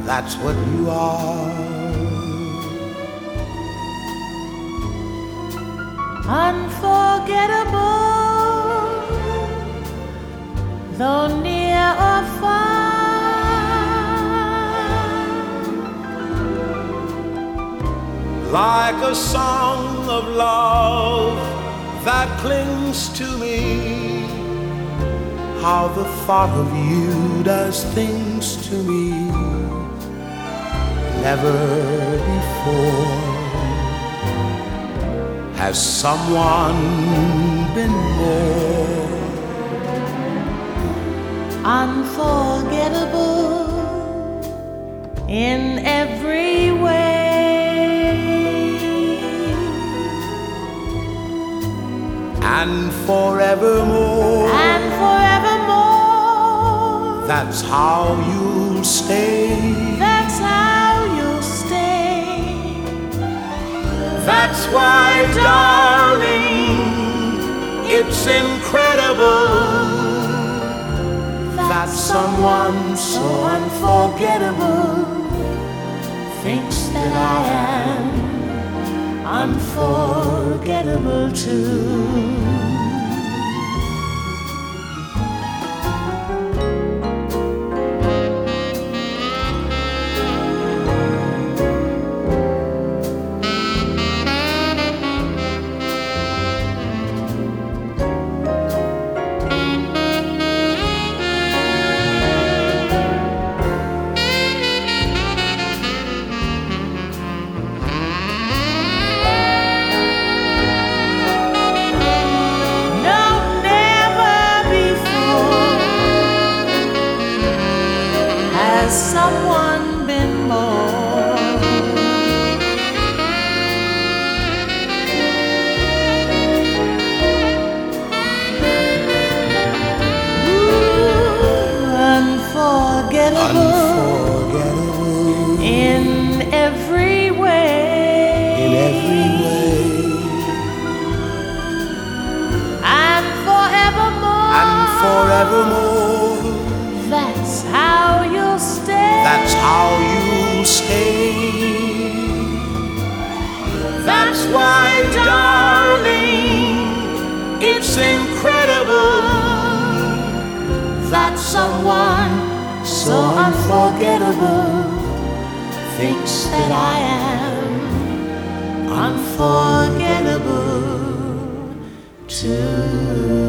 that's what you are. Unforgettable, though near or far, like a song of love that clings to me. How the thought of you does things to me never before. Has someone been more unforgettable in every way, and forevermore? And forevermore, that's how you'll stay. That's how you'll stay. That's why, darling, it's incredible that someone so unforgettable thinks that I am unforgettable too. Someone been more unforgettable in every way, and forevermore, that's how you'll stay. That's how you'll stay. That's why, darling, it's incredible that someone so unforgettable thinks that I am unforgettable too.